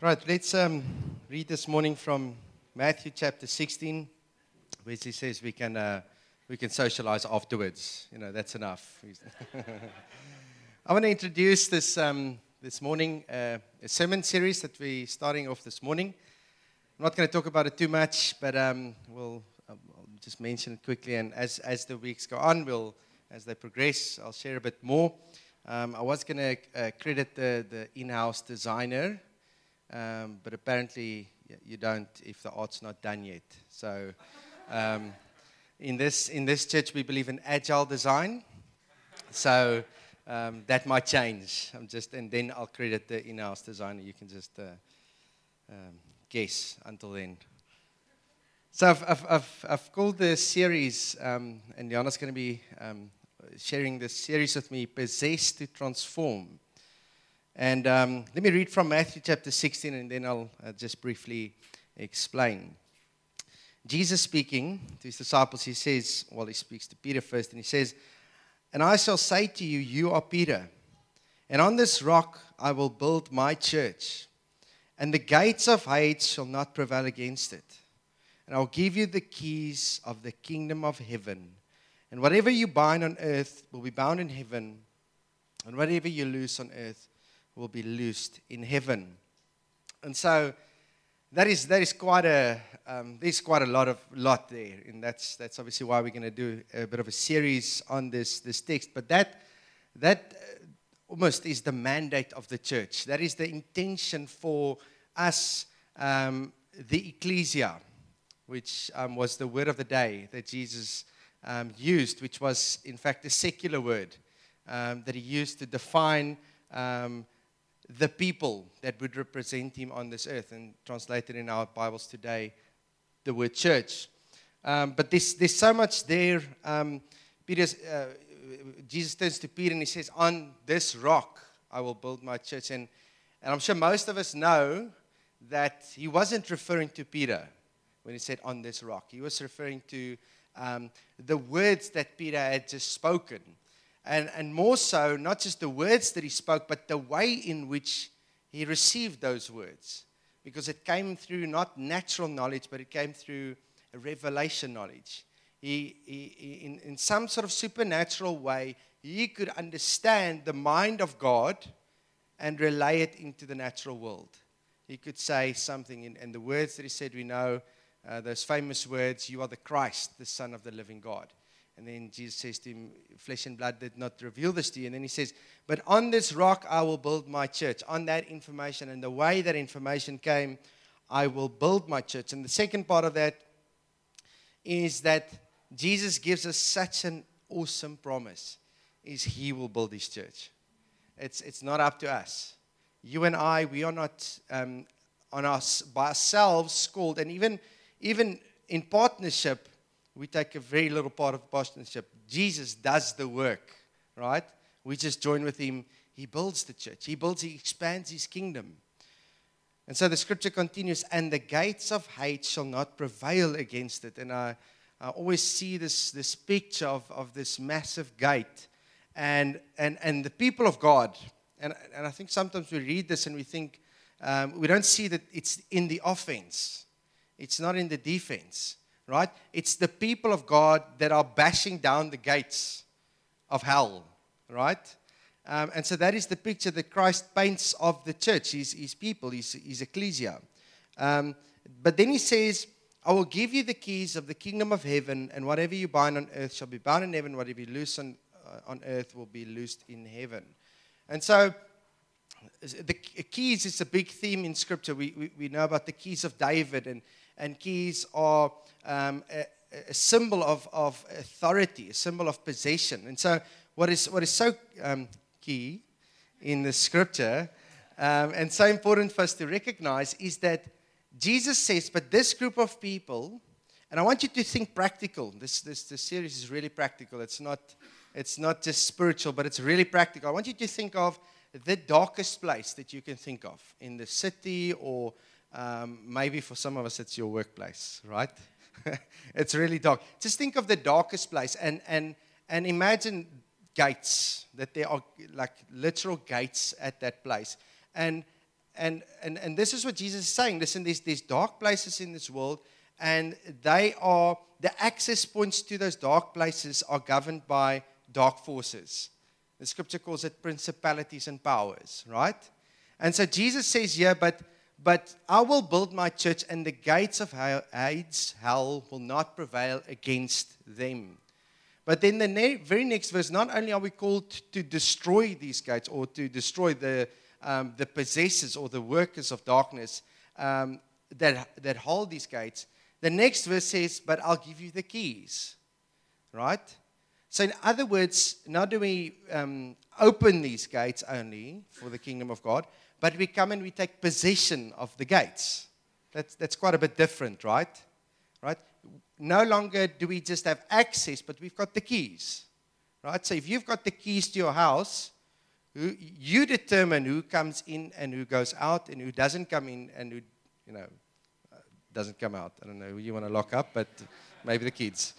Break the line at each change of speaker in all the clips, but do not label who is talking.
Right, let's read this morning from Matthew chapter 16, where he says we can socialize afterwards. You know, that's enough. I want to introduce this morning a sermon series that we're starting off this morning. I'm not going to talk about it too much, but I'll just mention it quickly. And as the weeks go on, as they progress, I'll share a bit more. I was going to credit the in-house designer. But apparently you don't if the art's not done yet. So in this church we believe in agile design. So that might change. And then I'll credit the in-house designer. You can just guess until then. So I've called this series, and Jana's going to be sharing this series with me, Possessed to Transform. And let me read from Matthew chapter 16, and then I'll just briefly explain. Jesus speaking to his disciples, he says, he speaks to Peter first, and he says, "And I shall say to you, you are Peter, and on this rock I will build my church, and the gates of Hades shall not prevail against it. And I'll give you the keys of the kingdom of heaven, and whatever you bind on earth will be bound in heaven, and whatever you loose on earth will be loosed in heaven." And so that is quite there's quite a lot there, and that's obviously why we're going to do a bit of a series on this text. But that almost is the mandate of the church. That is the intention for us, the ecclesia, which was the word of the day that Jesus used, which was in fact a secular word that he used to define the people that would represent him on this earth, and translated in our Bibles today, the word church. But there's so much there. Jesus turns to Peter and he says, "On this rock I will build my church." And I'm sure most of us know that he wasn't referring to Peter when he said, "On this rock." He was referring to the words that Peter had just spoken. And more so, not just the words that he spoke, but the way in which he received those words. Because it came through not natural knowledge, but it came through a revelation knowledge. He in some sort of supernatural way, he could understand the mind of God and relay it into the natural world. He could say something, and the words that he said, we know, those famous words, "You are the Christ, the Son of the living God." And then Jesus says to him, "Flesh and blood did not reveal this to you." And then he says, "But on this rock I will build my church." On that information and the way that information came, I will build my church. And the second part of that is that Jesus gives us such an awesome promise, is he will build his church. It's not up to us. You and I, we are not by ourselves called, and even in partnership, we take a very little part of partnership. Jesus does the work, right? We just join with him. He builds the church. He expands his kingdom. And so the scripture continues, "And the gates of hate shall not prevail against it." And I always see this picture of this massive gate and the people of God. And I think sometimes we read this and we think, we don't see that it's in the offense. It's not in the defense. Right? It's the people of God that are bashing down the gates of hell, right? And so that is the picture that Christ paints of the church, his people, his ecclesia. But then he says, "I will give you the keys of the kingdom of heaven, and whatever you bind on earth shall be bound in heaven, whatever you loose on earth will be loosed in heaven." And so the keys is a big theme in Scripture. We know about the keys of David, and keys are a symbol of authority, a symbol of possession. And so what is so key in the Scripture and so important for us to recognize is that Jesus says, but this group of people, and I want you to think practical. This series is really practical. It's not just spiritual, but it's really practical. I want you to think of the darkest place that you can think of in the city, or maybe for some of us it's your workplace, right? It's really dark. Just think of the darkest place and imagine gates, that there are like literal gates at that place. And and this is what Jesus is saying. Listen, there's dark places in this world, and they are, the access points to those dark places are governed by dark forces. The scripture calls it principalities and powers, right? And so Jesus says here, but I will build my church, and the gates of Hades, hell, will not prevail against them. But then the very next verse, not only are we called to destroy these gates, or to destroy the possessors or the workers of darkness that hold these gates, the next verse says, but I'll give you the keys, right? So in other words, not do we open these gates only for the kingdom of God, but we come and we take possession of the gates. That's quite a bit different, right? Right? No longer do we just have access, but we've got the keys, right? So if you've got the keys to your house, you determine who comes in and who goes out, and who doesn't come in and who, doesn't come out. I don't know who you want to lock up, but maybe the kids.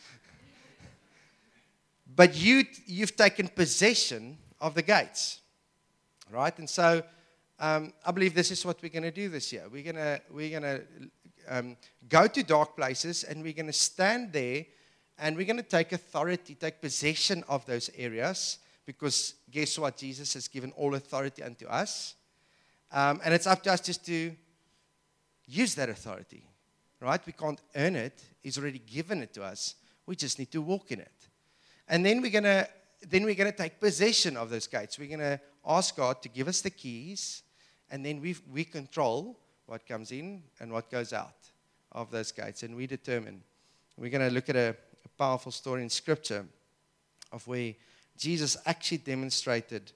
But you've taken possession of the gates, right? And so I believe this is what we're going to do this year. We're going to go to dark places, and we're going to stand there, and we're going to take authority, take possession of those areas, because guess what? Jesus has given all authority unto us. And it's up to us just to use that authority, right? We can't earn it. He's already given it to us. We just need to walk in it. And then we're going to take possession of those gates. We're going to ask God to give us the keys, and then we control what comes in and what goes out of those gates, and we determine. We're going to look at a powerful story in Scripture of where Jesus actually demonstrated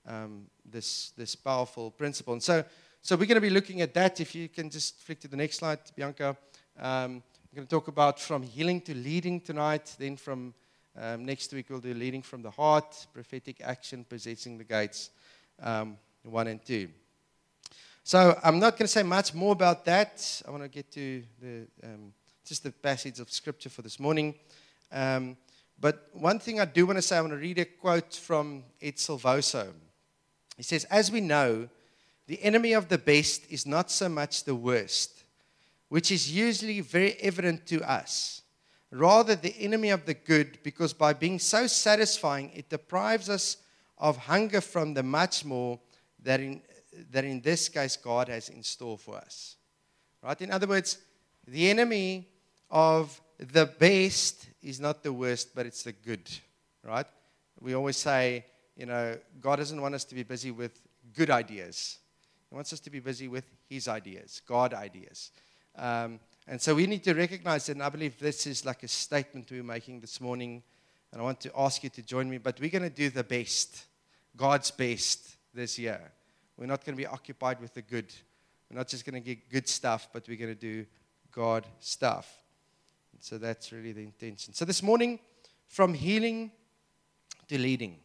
this powerful principle. And so we're going to be looking at that. If you can just flick to the next slide, Bianca. We're going to talk about from healing to leading tonight. Then from next week we'll do leading from the heart, prophetic action, possessing the gates, 1 and 2. So I'm not going to say much more about that. I want to get to just the passage of Scripture for this morning. But one thing I do want to say, I want to read a quote from Ed Silvoso. He says, as we know, the enemy of the best is not so much the worst, which is usually very evident to us. Rather, the enemy of the good, because by being so satisfying, it deprives us of hunger from the much more that in this case God has in store for us. Right? In other words, the enemy of the best is not the worst, but it's the good. Right? We always say, God doesn't want us to be busy with good ideas. He wants us to be busy with His ideas, God ideas. And so we need to recognize that, and I believe this is like a statement we're making this morning, and I want to ask you to join me, but we're going to do the best, God's best this year. We're not going to be occupied with the good. We're not just going to get good stuff, but we're going to do God stuff. And so that's really the intention. So this morning, from healing to leading.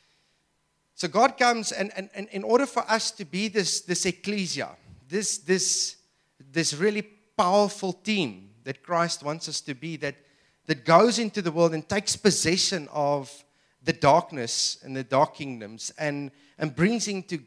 So God comes, and in order for us to be this ecclesia, this really powerful team that Christ wants us to be, that goes into the world and takes possession of the darkness and the dark kingdoms and brings into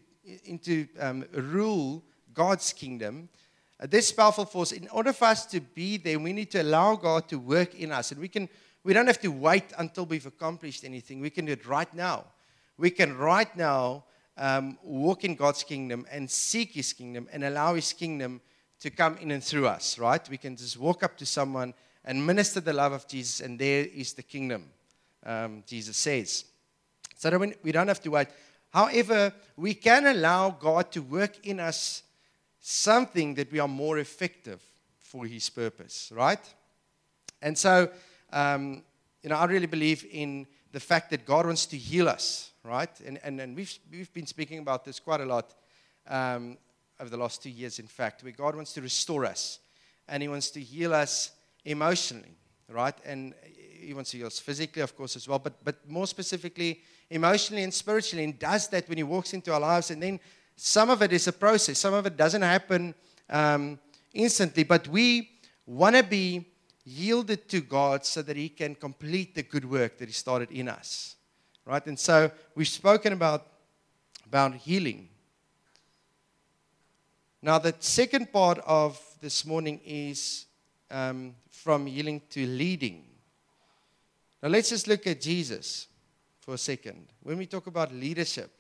rule God's kingdom. This powerful force, in order for us to be there, we need to allow God to work in us. And we don't have to wait until we've accomplished anything. We can do it right now. We can right now walk in God's kingdom and seek His kingdom and allow His kingdom to come in and through us, right? We can just walk up to someone and minister the love of Jesus, and there is the kingdom, Jesus says. So we don't have to wait. However, we can allow God to work in us something that we are more effective for His purpose, right? And so, I really believe in the fact that God wants to heal us, right? And we've been speaking about this quite a lot over the last 2 years, in fact, where God wants to restore us, and He wants to heal us emotionally, right? And He wants to heal us physically, of course, as well, but more specifically, emotionally and spiritually, and does that when He walks into our lives. And then some of it is a process. Some of it doesn't happen instantly, but we want to be yielded to God so that He can complete the good work that He started in us, right? And so we've spoken about healing. Now, the second part of this morning is from healing to leading. Now, let's just look at Jesus for a second. When we talk about leadership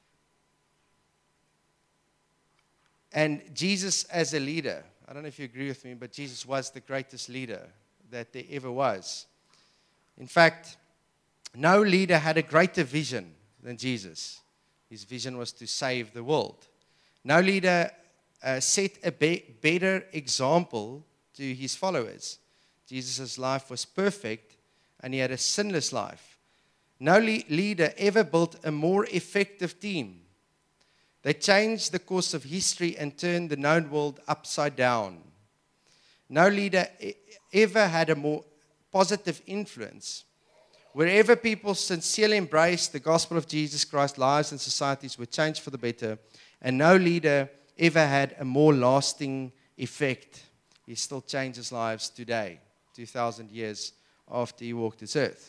and Jesus as a leader, I don't know if you agree with me, but Jesus was the greatest leader that there ever was. In fact, no leader had a greater vision than Jesus. His vision was to save the world. No leader set a better example to his followers. Jesus' life was perfect, and he had a sinless life. No leader ever built a more effective team. They changed the course of history and turned the known world upside down. No leader ever had a more positive influence. Wherever people sincerely embraced the gospel of Jesus Christ, lives and societies were changed for the better, and no leader ever had a more lasting effect. He still changes lives today, 2,000 years after he walked this earth.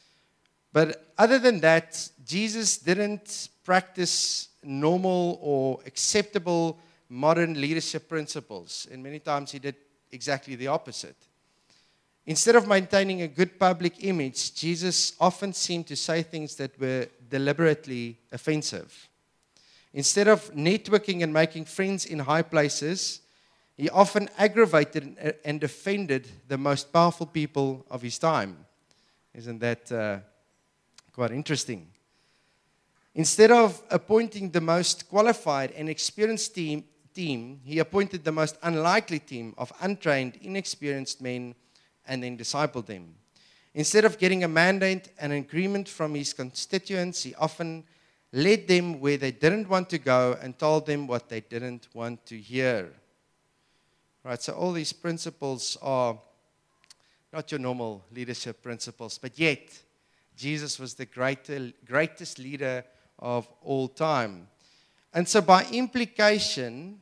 But other than that, Jesus didn't practice normal or acceptable modern leadership principles, and many times he did exactly the opposite. Instead of maintaining a good public image, Jesus often seemed to say things that were deliberately offensive. Instead of networking and making friends in high places, he often aggravated and offended the most powerful people of his time. Isn't that quite interesting? Instead of appointing the most qualified and experienced team, he appointed the most unlikely team of untrained, inexperienced men and then discipled them. Instead of getting a mandate and agreement from his constituents, he often led them where they didn't want to go and told them what they didn't want to hear. Right, so all these principles are not your normal leadership principles, but yet Jesus was the greatest leader of all time. And so by implication,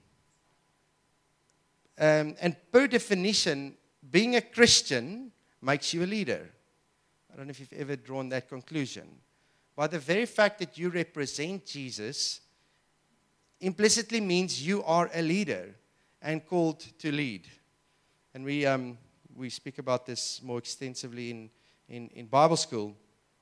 and per definition, being a Christian makes you a leader. I don't know if you've ever drawn that conclusion. By the very fact that you represent Jesus, implicitly means you are a leader and called to lead. And we speak about this more extensively in Bible school.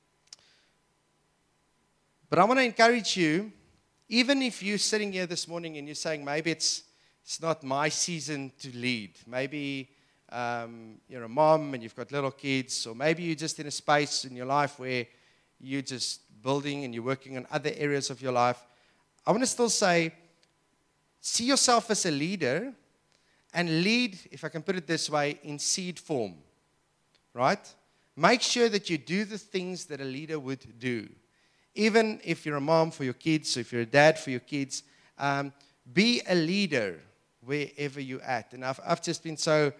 But I want to encourage you, even if you're sitting here this morning and you're saying, maybe it's not my season to lead. Maybe you're a mom and you've got little kids, or maybe you're just in a space in your life where you're just building and you're working on other areas of your life. I want to still say, see yourself as a leader and lead, if I can put it this way, in seed form, right? Make sure that you do the things that a leader would do. Even if you're a mom for your kids, or if you're a dad for your kids, be a leader wherever you're at. And I've just been so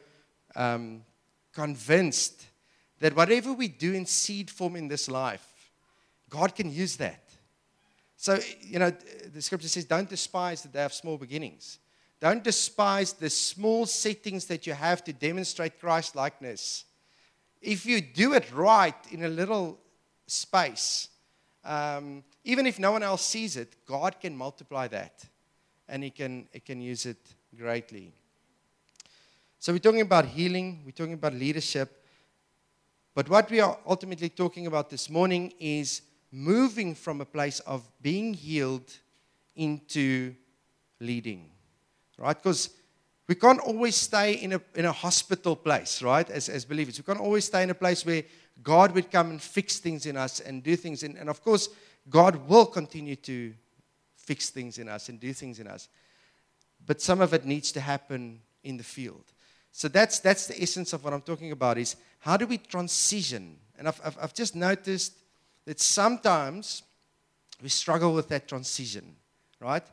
convinced that whatever we do in seed form in this life, God can use that. So, the scripture says, don't despise the day of small beginnings. Don't despise the small settings that you have to demonstrate Christ-likeness. If you do it right in a little space, even if no one else sees it, God can multiply that. And He can use it greatly. So we're talking about healing, we're talking about leadership. But what we are ultimately talking about this morning is moving from a place of being healed into leading. Right? Because we can't always stay in a hospital place, right? As believers. We can't always stay in a place where God would come and fix things in us and do things. And of course, God will continue to fix things in us and do things in us. But some of it needs to happen in the field. So that's the essence of what I'm talking about, is how do we transition? And I've just noticed that sometimes we struggle with that transition, right?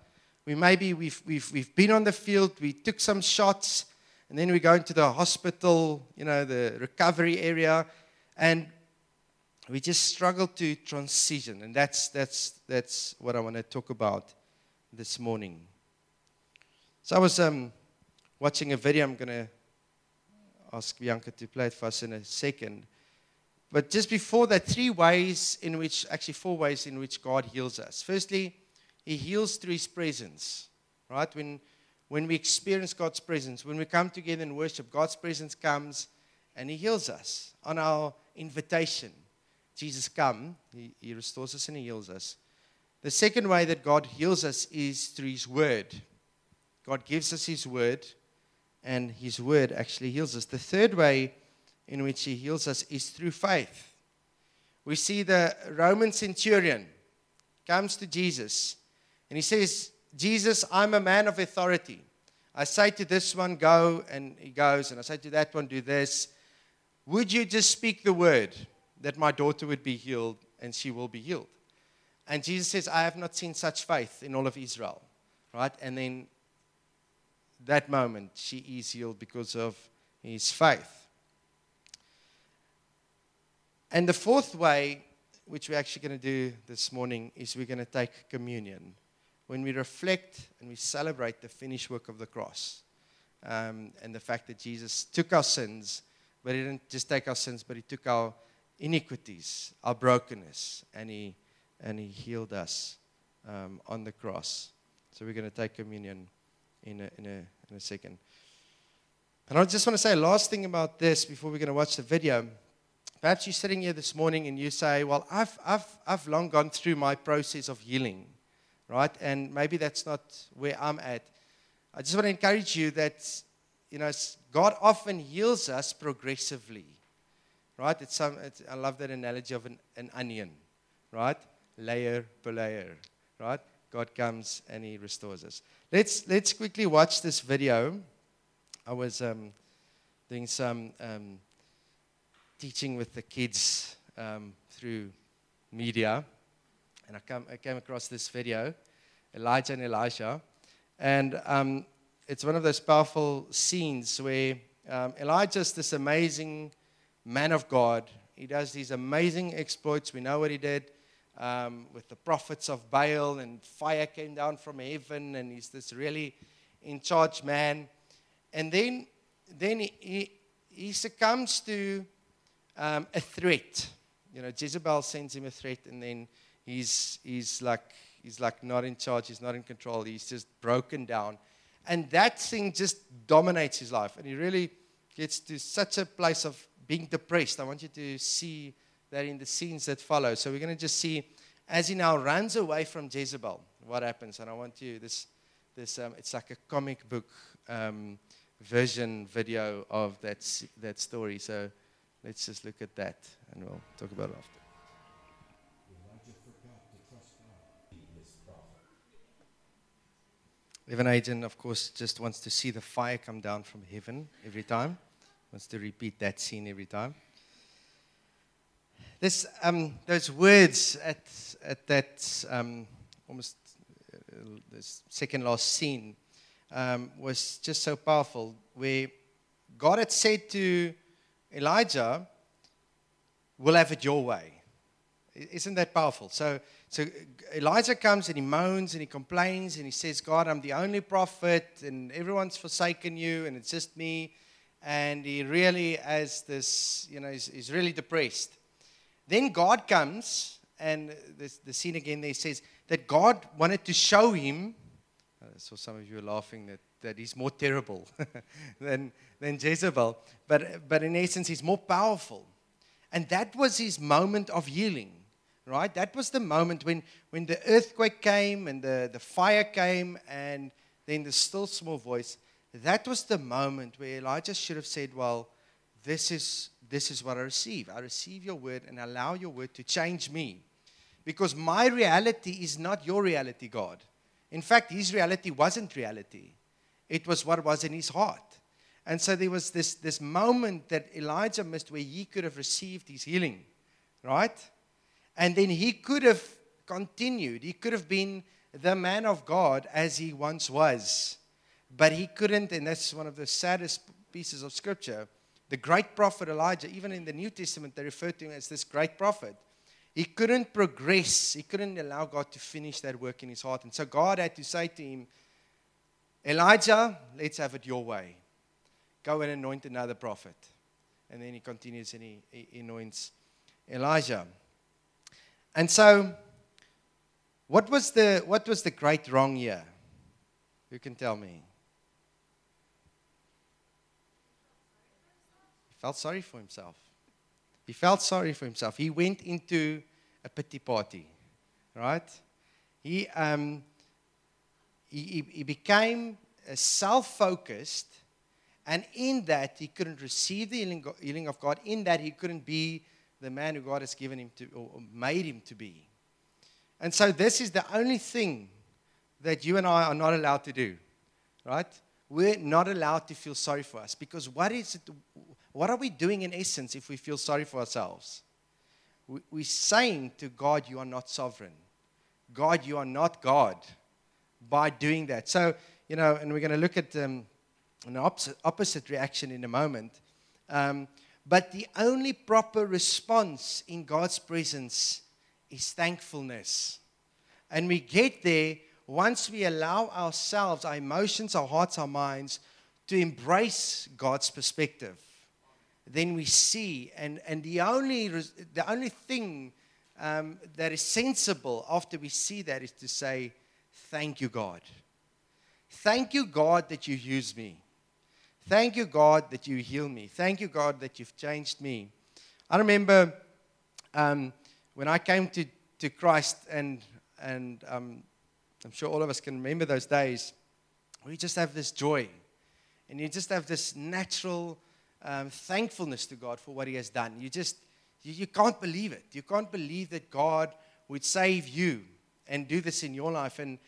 We've been on the field, we took some shots, and then we go into the hospital, the recovery area, and we just struggle to transition. And that's what I want to talk about this morning. So I was watching a video. I'm going to ask Bianca to play it for us in a second. But just before that, 4 ways in which God heals us. Firstly, He heals through His presence, right? when we experience God's presence, when we come together and worship, God's presence comes and He heals us. On our invitation, Jesus come, He restores us and He heals us. The second way that God heals us is through His Word. God gives us His Word, and His Word actually heals us. The third way in which He heals us is through faith. We see the Roman centurion comes to Jesus, and he says, Jesus, I'm a man of authority. I say to this one, go, and he goes, and I say to that one, do this. Would you just speak the word that my daughter would be healed, and she will be healed? And Jesus says, I have not seen such faith in all of Israel. Right? And then that moment, she is healed because of his faith. And the fourth way, which we're actually going to do this morning, is we're going to take communion. When we reflect and we celebrate the finished work of the cross, and the fact that Jesus took our sins, but He didn't just take our sins, but He took our iniquities, our brokenness, and He healed us on the cross. So we're going to take communion in a second. And I just want to say a last thing about this before we're going to watch the video. Perhaps you're sitting here this morning and you say, well, I've long gone through my process of healing, right? And maybe that's not where I'm at. I just want to encourage you that, God often heals us progressively, right? I love that analogy of an onion, right? Layer per layer, right? God comes and He restores us. Let's quickly watch this video. I was doing some teaching with the kids through media, and I came across this video, Elijah and Elisha, and it's one of those powerful scenes where Elijah's this amazing man of God. He does these amazing exploits. We know what he did with the prophets of Baal, and fire came down from heaven, and he's this really in charge man. And then he succumbs to a threat. Jezebel sends him a threat, and then he's like not in charge. He's not in control. He's just broken down, and that thing just dominates his life. And he really gets to such a place of being depressed. I want you to see that in the scenes that follow. So we're going to just see as he now runs away from Jezebel, what happens. And I want you it's like a comic book version video of that story. So let's just look at that, and we'll talk about it after. Evan Agent, of course, just wants to see the fire come down from heaven every time. Wants to repeat that scene every time. Those words at that almost this second last scene was just so powerful, where God had said to Elijah, we'll have it your way. Isn't that powerful? So Elijah comes and he moans and he complains and he says, God, I'm the only prophet and everyone's forsaken you and it's just me. And he really has this, he's really depressed. Then God comes, and the scene again there says that God wanted to show him, so some of you are laughing that he's more terrible than Jezebel, but in essence he's more powerful. And that was his moment of healing, right? That was the moment when the earthquake came and the fire came and then the still small voice. That was the moment where Elijah should have said, well, this is what I receive. I receive your word and allow your word to change me. Because my reality is not your reality, God. In fact, his reality wasn't reality. It was what was in his heart. And so there was this moment that Elijah missed where he could have received his healing, right? And then he could have continued. He could have been the man of God as he once was. But he couldn't, and that's one of the saddest pieces of scripture. The great prophet Elijah, even in the New Testament, they refer to him as this great prophet. He couldn't progress. He couldn't allow God to finish that work in his heart. And so God had to say to him, Elijah, let's have it your way. Go and anoint another prophet. And then he continues and he anoints Elijah. And so, what was the great wrong here? Who can tell me? felt sorry for himself. He felt sorry for himself. He went into a pity party, right? He became self-focused, and in that he couldn't receive the healing of God. In that he couldn't be the man who God has given him to, or made him to be. And so this is the only thing that you and I are not allowed to do, right? We're not allowed to feel sorry for us, because what are we doing in essence if we feel sorry for ourselves? We're saying to God, you are not sovereign. God, you are not God, by doing that. So, and we're going to look at an opposite reaction in a moment. But the only proper response in God's presence is thankfulness. And we get there once we allow ourselves, our emotions, our hearts, our minds, to embrace God's perspective. Then we see, and the only thing that is sensible after we see that is to say, thank you, God. Thank you, God, that you use me. Thank you, God, that you heal me. Thank you, God, that you've changed me. I remember when I came to Christ, and I'm sure all of us can remember those days, we just have this joy. And you just have this natural thankfulness to God for what He has done. You can't believe it. You can't believe that God would save you and do this in your life. And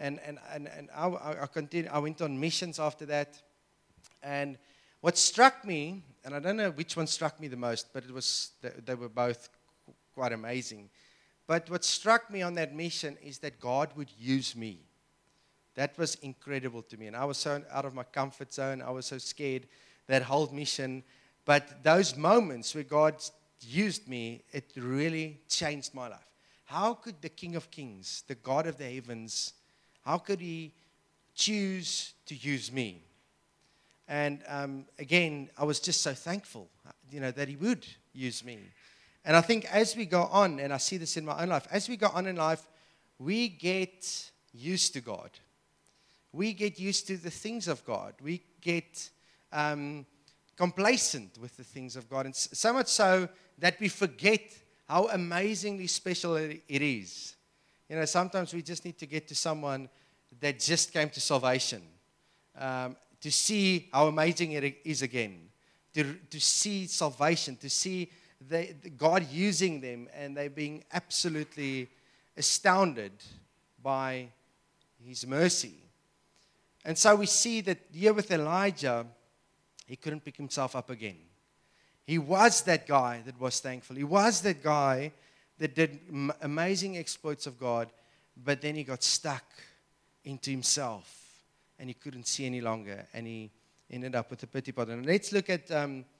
I continued. I went on missions after that. And what struck me, and I don't know which one struck me the most, but they were both quite amazing. But what struck me on that mission is that God would use me. That was incredible to me. And I was so out of my comfort zone. I was so scared, that whole mission. But those moments where God used me, it really changed my life. How could the King of Kings, the God of the heavens, how could He choose to use me? And again, I was just so thankful, that He would use me. And I think as we go on, and I see this in my own life, as we go on in life, we get used to God. We get used to the things of God. We get complacent with the things of God. And so much so that we forget how amazingly special it is. Sometimes we just need to get to someone that just came to salvation to see how amazing it is again. To see salvation, to see God using them, and they being absolutely astounded by His mercy. And so we see that here with Elijah, he couldn't pick himself up again. He was that guy that was thankful. He was that guy that did amazing exploits of God, but then he got stuck into himself, and he couldn't see any longer, and he ended up with a pity party. And let's look at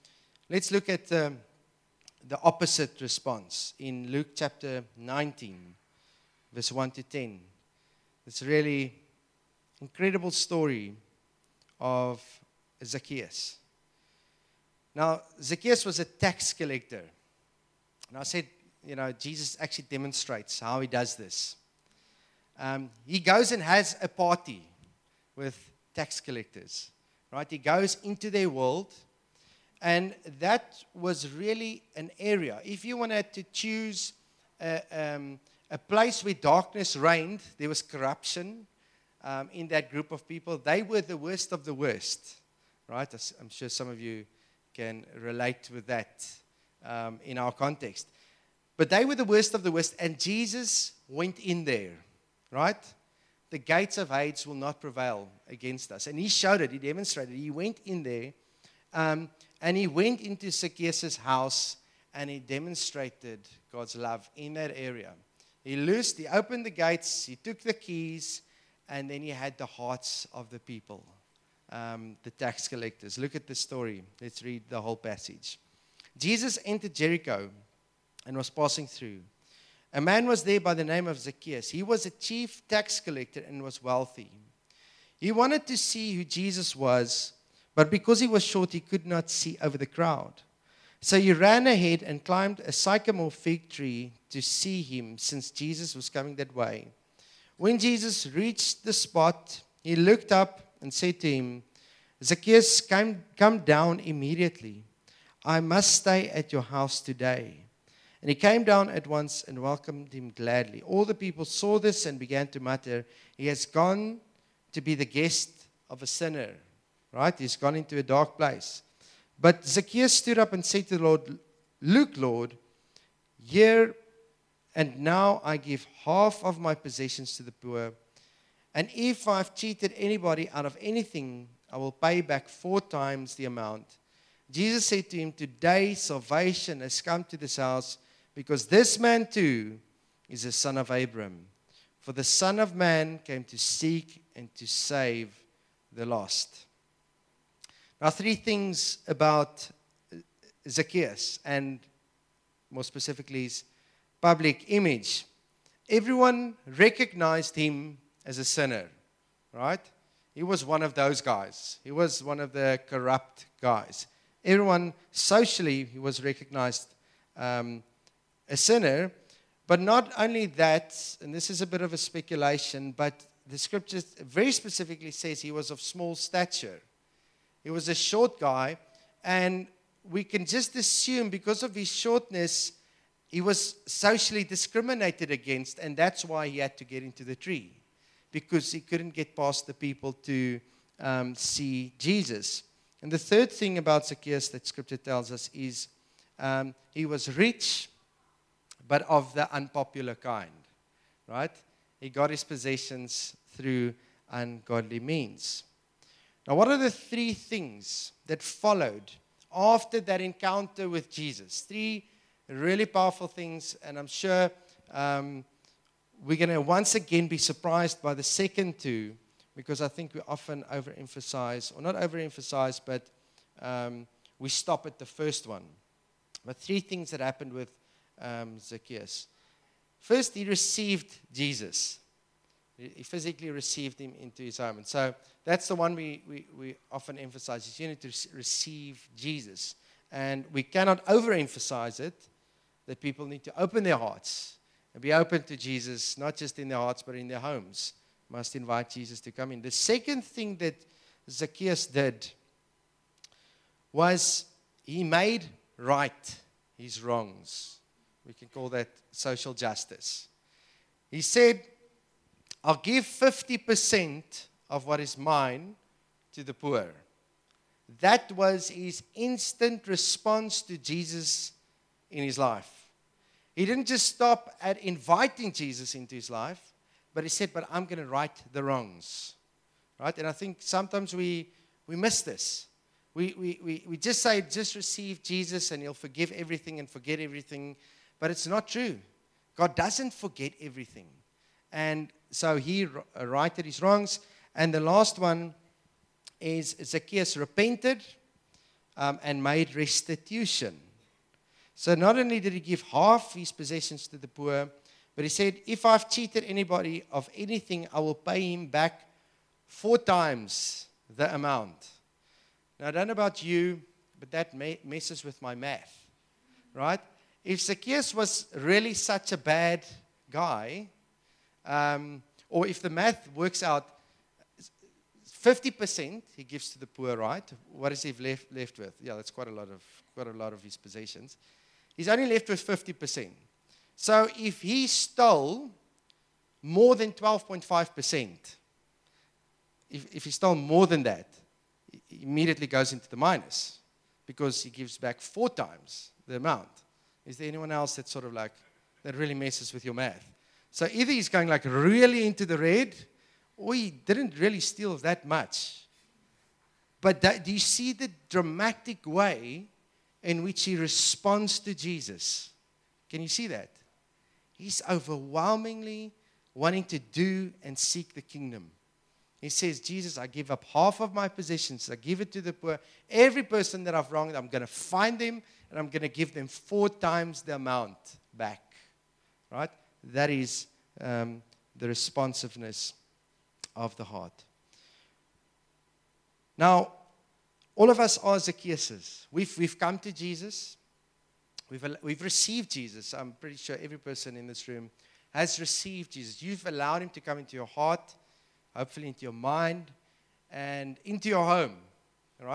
the opposite response in Luke chapter 19, verse 1 to 10. It's a really incredible story of Zacchaeus. Now, Zacchaeus was a tax collector. And I said, Jesus actually demonstrates how he does this. He goes and has a party with tax collectors, right? He goes into their world. And that was really an area. If you wanted to choose a place where darkness reigned, there was corruption in that group of people. They were the worst of the worst, right? I'm sure some of you can relate with that in our context. But they were the worst of the worst, and Jesus went in there, right? The gates of Hades will not prevail against us. And He showed it. He demonstrated it. He went in there. And he went into Zacchaeus' house, and he demonstrated God's love in that area. He opened the gates, he took the keys, and then he had the hearts of the people, the tax collectors. Look at the story. Let's read the whole passage. Jesus entered Jericho and was passing through. A man was there by the name of Zacchaeus. He was a chief tax collector and was wealthy. He wanted to see who Jesus was, but because he was short, he could not see over the crowd. So he ran ahead and climbed a sycamore fig tree to see him, since Jesus was coming that way. When Jesus reached the spot, he looked up and said to him, Zacchaeus, come down immediately. I must stay at your house today. And he came down at once and welcomed him gladly. All the people saw this and began to mutter, he has gone to be the guest of a sinner. Right? He's gone into a dark place. But Zacchaeus stood up and said to the Lord, look, Lord, here and now I give half of my possessions to the poor. And if I've cheated anybody out of anything, I will pay back 4 times the amount. Jesus said to him, today salvation has come to this house, because this man too is a son of Abraham. For the Son of Man came to seek and to save the lost. Now, 3 things about Zacchaeus, and more specifically his public image. Everyone recognized him as a sinner, right? He was one of those guys. He was one of the corrupt guys. Everyone, socially, he was recognized a sinner. But not only that, and this is a bit of a speculation, but the scripture very specifically says he was of small stature. He was a short guy, and we can just assume because of his shortness, he was socially discriminated against, and that's why he had to get into the tree, because he couldn't get past the people to see Jesus. And the third thing about Zacchaeus that scripture tells us is he was rich, but of the unpopular kind, right? He got his possessions through ungodly means. Now, what are the 3 things that followed after that encounter with Jesus? 3 really powerful things, and I'm sure we're going to once again be surprised by the second 2, because I think we often overemphasize, or not overemphasize, but we stop at the first one. But 3 things that happened with Zacchaeus. First, he received Jesus. He physically received him into his home. And so that's the one we often emphasize, is you need to receive Jesus. And we cannot overemphasize it, that people need to open their hearts and be open to Jesus, not just in their hearts, but in their homes. Must invite Jesus to come in. The second thing that Zacchaeus did was he made right his wrongs. We can call that social justice. He said, I'll give 50% of what is mine to the poor. That was his instant response to Jesus in his life. He didn't just stop at inviting Jesus into his life, but he said, but I'm going to right the wrongs. Right? And I think sometimes we miss this. We just say, just receive Jesus and he'll forgive everything and forget everything. But it's not true. God doesn't forget everything. And so he righted his wrongs. And the last one is Zacchaeus repented and made restitution. So not only did he give half his possessions to the poor, but he said, if I've cheated anybody of anything, I will pay him back 4 times the amount. Now, I don't know about you, but that messes with my math, right? If Zacchaeus was really such a bad guy, or if the math works out, 50% he gives to the poor, right? What is he left with? Yeah, that's quite a lot of his possessions. He's only left with 50%. So if he stole more than 12.5%, if he stole more than that, he immediately goes into the minus because he gives back 4 times the amount. Is there anyone else that's sort of like, that really messes with your math? So either he's going like really into the red, or he didn't really steal that much. But do you see the dramatic way in which he responds to Jesus? Can you see that? He's overwhelmingly wanting to do and seek the kingdom. He says, Jesus, I give up half of my possessions. I give it to the poor. Every person that I've wronged, I'm going to find them, and I'm going to give them 4 times the amount back. Right? That is the responsiveness of the heart. Now, all of us are Zacchaeuses. We've come to Jesus. We've received Jesus. I'm pretty sure every person in this room has received Jesus. You've allowed him to come into your heart, hopefully into your mind, and into your home. All right?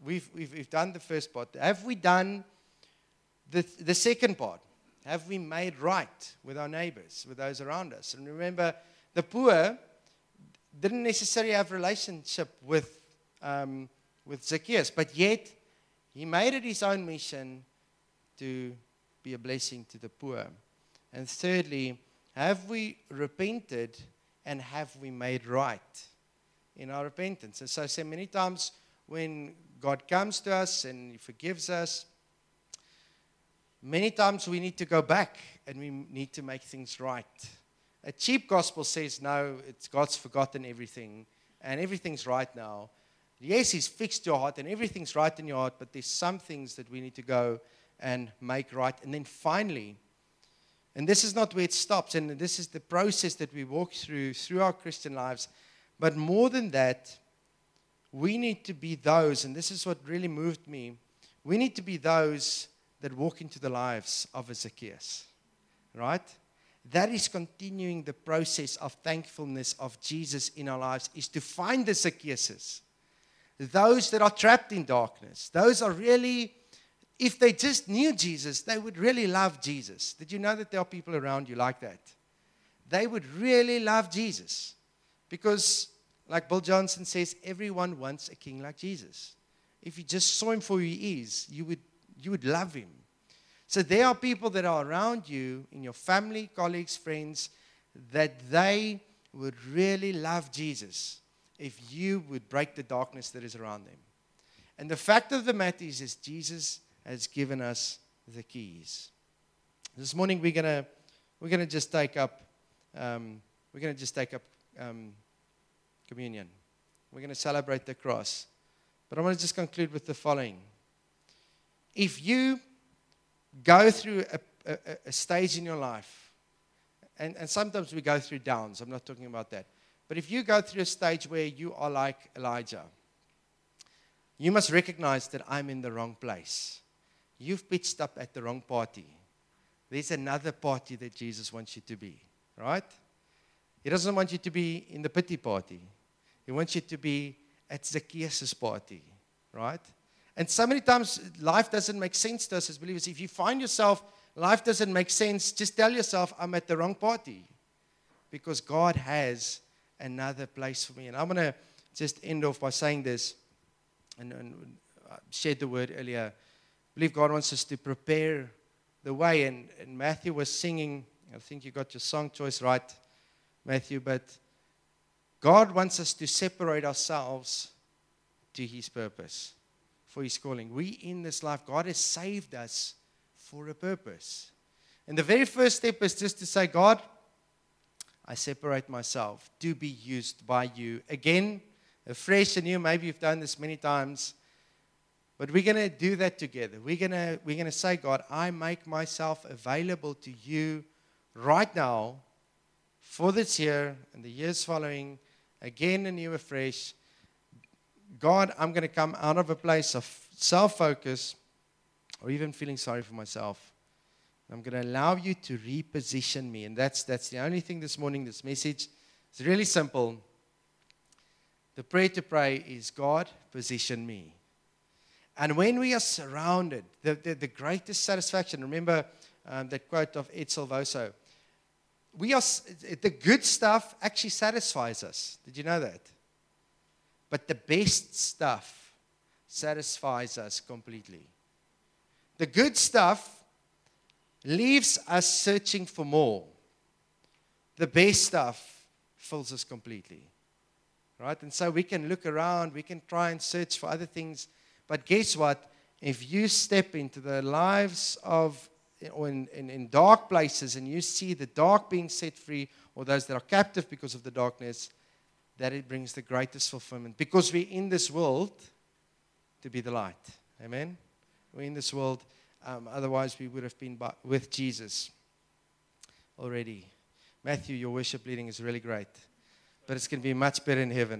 we've done the first part. Have we done the second part? Have we made right with our neighbors, with those around us? And remember, the poor didn't necessarily have relationship with Zacchaeus, but yet he made it his own mission to be a blessing to the poor. And thirdly, have we repented and have we made right in our repentance? And so I say many times when God comes to us and He forgives us, many times we need to go back and we need to make things right. A cheap gospel says, no, it's God's forgotten everything and everything's right now. Yes, He's fixed your heart and everything's right in your heart, but there's some things that we need to go and make right. And then finally, and this is not where it stops, and this is the process that we walk through our Christian lives, but more than that, we need to be those, and this is what really moved me, we need to be those that walk into the lives of a Zacchaeus, right? That is continuing the process of thankfulness of Jesus in our lives, is to find the Zacchaeuses, those that are trapped in darkness. Those are really, if they just knew Jesus, they would really love Jesus. Did you know that there are people around you like that? They would really love Jesus. Because, like Bill Johnson says, everyone wants a king like Jesus. If you just saw Him for who He is, you would love Him. So there are people that are around you, in your family, colleagues, friends, that they would really love Jesus if you would break the darkness that is around them. And the fact of the matter is Jesus has given us the keys. This morning we're gonna just take up communion. We're gonna celebrate the cross. But I want to just conclude with the following. If you go through a stage in your life, and sometimes we go through downs, I'm not talking about that. But if you go through a stage where you are like Elijah, you must recognize that I'm in the wrong place. You've pitched up at the wrong party. There's another party that Jesus wants you to be, right? He doesn't want you to be in the pity party. He wants you to be at Zacchaeus' party, right? And so many times life doesn't make sense to us as believers. If you find yourself, life doesn't make sense, just tell yourself, I'm at the wrong party. Because God has another place for me. And I'm going to just end off by saying this. And I shared the word earlier. I believe God wants us to prepare the way. And Matthew was singing. I think you got your song choice right, Matthew. But God wants us to separate ourselves to His purpose, for His calling. We in this life, God has saved us for a purpose. And the very first step is just to say, God, I separate myself to be used by You. Again, afresh and new. Maybe you've done this many times. But we're going to do that together. We're going to say, God, I make myself available to You right now for this year and the years following, again and new afresh. God, I'm going to come out of a place of self-focus or even feeling sorry for myself. I'm going to allow You to reposition me. And that's the only thing this morning, this message. It's really simple. The prayer to pray is, God, position me. And when we are surrounded, the greatest satisfaction, remember that quote of Ed Silvoso, the good stuff actually satisfies us. Did you know that? But the best stuff satisfies us completely. The good stuff leaves us searching for more. The best stuff fills us completely. Right? And so we can look around, we can try and search for other things. But guess what? If you step into the lives of, or in dark places, and you see the dark being set free, or those that are captive because of the darkness, that it brings the greatest fulfillment. Because we're in this world to be the light. Amen? We're in this world. Otherwise, we would have been with Jesus already. Matthew, your worship leading is really great. But it's going to be much better in heaven,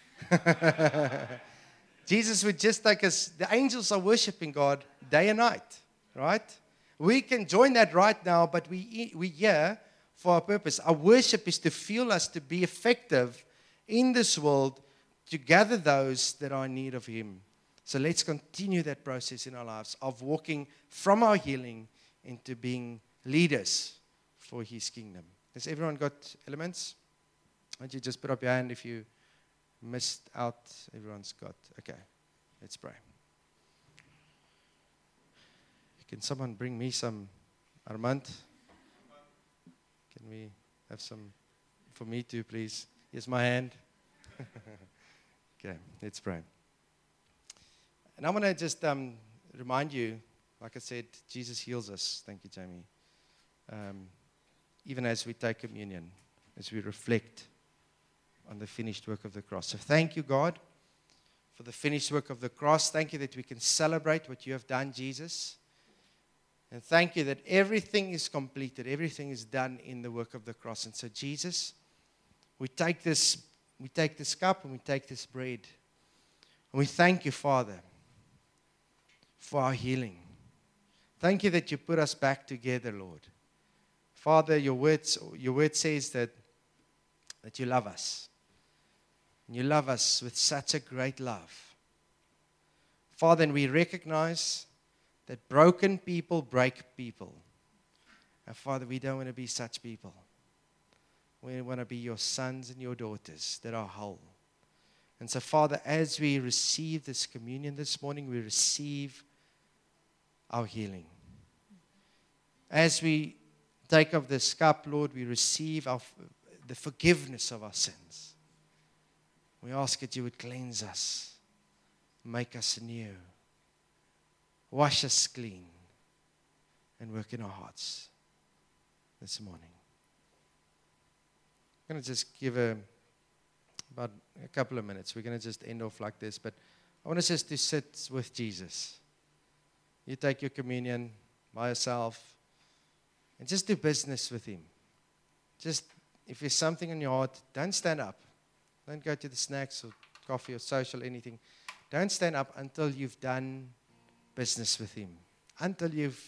eh? Jesus would just take us. The angels are worshiping God day and night, right? We can join that right now, but we here for our purpose. Our worship is to fuel us to be effective in this world, to gather those that are in need of Him. So let's continue that process in our lives of walking from our healing into being leaders for His kingdom. Has everyone got elements? Why don't you just put up your hand if you missed out? Everyone's got. Okay, let's pray. Can someone bring me some Armand? Can we have some for me too, please? Here's my hand. Okay, let's pray. And I want to just remind you, like I said, Jesus heals us. Thank you, Jamie. Even as we take communion, as we reflect on the finished work of the cross. So thank you, God, for the finished work of the cross. Thank you that we can celebrate what you have done, Jesus. And thank you that everything is completed. Everything is done in the work of the cross. And so, Jesus, we take this cup and we take this bread. And we thank you, Father, for our healing. Thank you that you put us back together, Lord. Father, your word says that you love us. And you love us with such a great love. Father, and we recognize that broken people break people. And Father, we don't want to be such people. We want to be your sons and your daughters that are whole. And so, Father, as we receive this communion this morning, we receive our healing. As we take of this cup, Lord, we receive the forgiveness of our sins. We ask that you would cleanse us, make us new, wash us clean, and work in our hearts this morning. I'm going to just give about a couple of minutes. We're going to just end off like this, but I want us just to sit with Jesus. You take your communion by yourself and just do business with Him. Just, if there's something in your heart, don't stand up. Don't go to the snacks or coffee or social, anything. Don't stand up until you've done business with Him. Until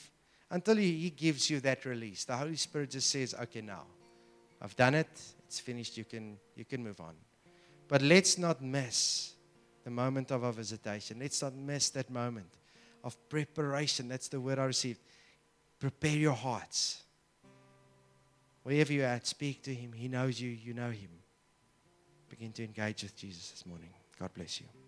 He gives you that release. The Holy Spirit just says, okay, now, I've done it. It's finished. You can move on. But let's not miss the moment of our visitation. Let's not miss that moment of preparation. That's the word I received. Prepare your hearts. Wherever you're at, speak to Him. He knows you. You know Him. Begin to engage with Jesus this morning. God bless you.